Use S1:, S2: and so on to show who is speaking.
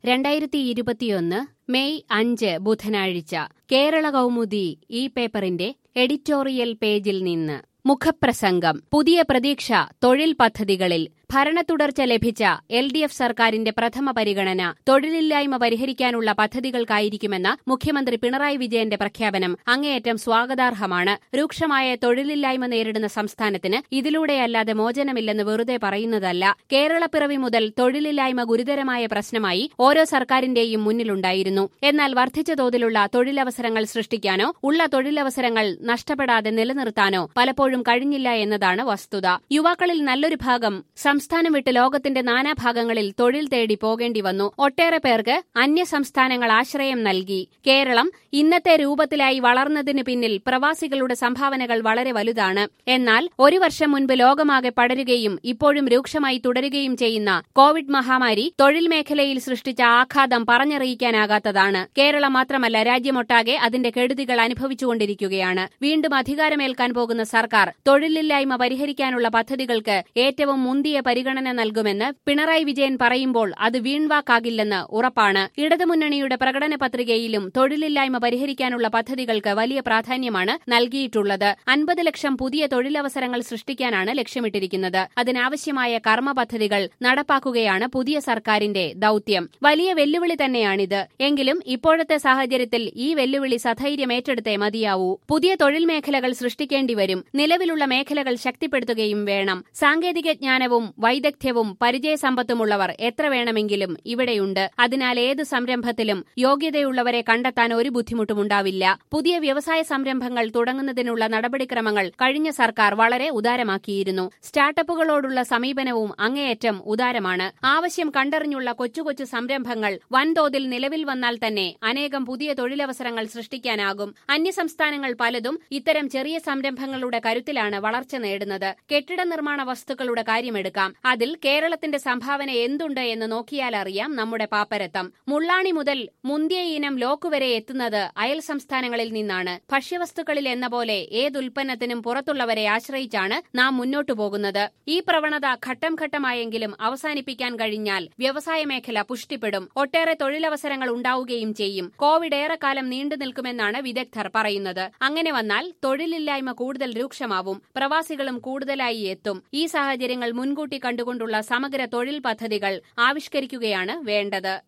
S1: 2021 May 5 ബുധനാഴ്ച കേരള കൗമുദി ഈ പേപ്പറിന്റെ എഡിറ്റോറിയൽ പേജിൽ നിന്ന് മുഖപ്രസംഗം. പുതിയ പ്രതീക്ഷ തൊഴിൽ പദ്ധതികളിൽ. ഭരണത്തുടർച്ച ലഭിച്ച LDF സർക്കാരിന്റെ പ്രഥമ പരിഗണന തൊഴിലില്ലായ്മ പരിഹരിക്കാനുള്ള പദ്ധതികൾക്കായിരിക്കുമെന്ന മുഖ്യമന്ത്രി പിണറായി വിജയന്റെ പ്രഖ്യാപനം അങ്ങേയറ്റം സ്വാഗതാർഹമാണ്. രൂക്ഷമായ തൊഴിലില്ലായ്മ നേരിടുന്ന സംസ്ഥാനത്തിന് ഇതിലൂടെയല്ലാതെ മോചനമില്ലെന്ന് വെറുതെ പറയുന്നതല്ല. കേരളപ്പിറവി മുതൽ തൊഴിലില്ലായ്മ ഗുരുതരമായ പ്രശ്നമായി ഓരോ സർക്കാരിന്റെയും മുന്നിലുണ്ടായിരുന്നു. എന്നാൽ വർദ്ധിച്ച തോതിലുള്ള തൊഴിലവസരങ്ങൾ സൃഷ്ടിക്കാനോ ഉള്ള തൊഴിലവസരങ്ങൾ നഷ്ടപ്പെടാതെ നിലനിർത്താനോ പലപ്പോഴും കഴിഞ്ഞില്ല എന്നതാണ് വസ്തുത. യുവാക്കളിൽ നല്ലൊരു ഭാഗം സംസ്ഥാനം വിട്ട് ലോകത്തിന്റെ നാനാഭാഗങ്ങളിൽ തൊഴിൽ തേടി പോകേണ്ടി വന്നു. ഒട്ടേറെ പേർക്ക് അന്യസംസ്ഥാനങ്ങൾ ആശ്രയം നൽകി. കേരളം ഇന്നത്തെ രൂപത്തിലായി വളർന്നതിന് പിന്നിൽ പ്രവാസികളുടെ സംഭാവനകൾ വളരെ വലുതാണ്. എന്നാൽ ഒരു വർഷം മുൻപ് ലോകമാകെ പടരുകയും ഇപ്പോഴും രൂക്ഷമായി തുടരുകയും ചെയ്യുന്ന കോവിഡ് മഹാമാരി തൊഴിൽ മേഖലയിൽ സൃഷ്ടിച്ച ആഘാതം പറഞ്ഞറിയിക്കാനാകാത്തതാണ്. കേരളം മാത്രമല്ല, രാജ്യമൊട്ടാകെ അതിന്റെ കെടുതികൾ അനുഭവിച്ചുകൊണ്ടിരിക്കുകയാണ്. വീണ്ടും അധികാരമേൽക്കാൻ പോകുന്ന സർക്കാർ തൊഴിലില്ലായ്മ പരിഹരിക്കാനുള്ള പദ്ധതികൾക്ക് ഏറ്റവും മുന്തിയ പരിഗണന നൽകുമെന്ന് പിണറായി വിജയൻ പറയുമ്പോൾ അത് വീൺവാക്കാകില്ലെന്ന് ഉറപ്പാണ്. ഇടതുമുന്നണിയുടെ പ്രകടന പത്രികയിലും തൊഴിലില്ലായ്മ പരിഹരിക്കാനുള്ള പദ്ധതികൾക്ക് വലിയ പ്രാധാന്യമാണ് നൽകിയിട്ടുള്ളത്. 50 ലക്ഷം പുതിയ തൊഴിലവസരങ്ങൾ സൃഷ്ടിക്കാനാണ് ലക്ഷ്യമിട്ടിരിക്കുന്നത്. അതിനാവശ്യമായ കർമ്മ പദ്ധതികൾ നടപ്പാക്കുകയാണ് പുതിയ സർക്കാരിന്റെ ദൌത്യം. വലിയ വെല്ലുവിളി തന്നെയാണിത്. എങ്കിലും ഇപ്പോഴത്തെ സാഹചര്യത്തിൽ ഈ വെല്ലുവിളി സധൈര്യം ഏറ്റെടുത്തേ മതിയാവൂ. പുതിയ തൊഴിൽ മേഖലകൾ സൃഷ്ടിക്കേണ്ടി വരും. നിലവിലുള്ള മേഖലകൾ ശക്തിപ്പെടുത്തുകയും വേണം. സാങ്കേതിക ജ്ഞാനവും വൈദഗ്ധ്യവും പരിചയസമ്പത്തുമുള്ളവർ എത്ര വേണമെങ്കിലും ഇവിടെയുണ്ട്. അതിനാൽ ഏത് സംരംഭത്തിലും യോഗ്യതയുള്ളവരെ കണ്ടെത്താൻ ഒരു ബുദ്ധിമുട്ടുമുണ്ടാവില്ല. പുതിയ വ്യവസായ സംരംഭങ്ങൾ തുടങ്ങുന്നതിനുള്ള നടപടിക്രമങ്ങൾ കഴിഞ്ഞ സർക്കാർ വളരെ ഉദാരമാക്കിയിരുന്നു. സ്റ്റാർട്ടപ്പുകളോടുള്ള സമീപനവും അങ്ങേയറ്റം ഉദാരമാണ്. ആവശ്യം കണ്ടറിഞ്ഞുള്ള കൊച്ചു സംരംഭങ്ങൾ വൻതോതിൽ നിലവിൽ വന്നാൽ തന്നെ അനേകം പുതിയ തൊഴിലവസരങ്ങൾ സൃഷ്ടിക്കാനാകും. അന്യസംസ്ഥാനങ്ങൾ പലതും ഇത്തരം ചെറിയ സംരംഭങ്ങളുടെ കരുത്തിലാണ് വളർച്ച നേടുന്നത്. കെട്ടിട നിർമ്മാണ വസ്തുക്കളുടെ കാര്യമെടുക്കാം. അതിൽ കേരളത്തിന്റെ സംഭാവന എന്തുണ്ട് എന്ന് നോക്കിയാലറിയാം നമ്മുടെ പാപ്പരത്തം. മുള്ളാണി മുതൽ മുന്തിയ ഇനം ലോക്ക് വരെ എത്തുന്നത് അയൽ സംസ്ഥാനങ്ങളിൽ നിന്നാണ്. ഭക്ഷ്യവസ്തുക്കളിൽ എന്ന പോലെ ഏതുൽപ്പന്നത്തിനും പുറത്തുള്ളവരെ ആശ്രയിച്ചാണ് നാം മുന്നോട്ടു പോകുന്നത്. ഈ പ്രവണത ഘട്ടം ഘട്ടമായെങ്കിലും അവസാനിപ്പിക്കാൻ കഴിഞ്ഞാൽ വ്യവസായ മേഖല പുഷ്ടിപ്പെടും. ഒട്ടേറെ തൊഴിലവസരങ്ങൾ ഉണ്ടാവുകയും ചെയ്യും. കോവിഡ് ഏറെക്കാലം നീണ്ടു നിൽക്കുമെന്നാണ് വിദഗ്ധർ പറയുന്നത്. അങ്ങനെ വന്നാൽ തൊഴിലില്ലായ്മ കൂടുതൽ രൂക്ഷമാവും. പ്രവാസികളും കൂടുതലായി എത്തും. ഈ സാഹചര്യങ്ങൾ മുൻകൂട്ടി കണ്ടുകൊണ്ടുള്ള സമഗ്ര തൊഴിൽ പദ്ധതികൾ ആവിഷ്കരിക്കുകയാണ് വേണ്ടത്.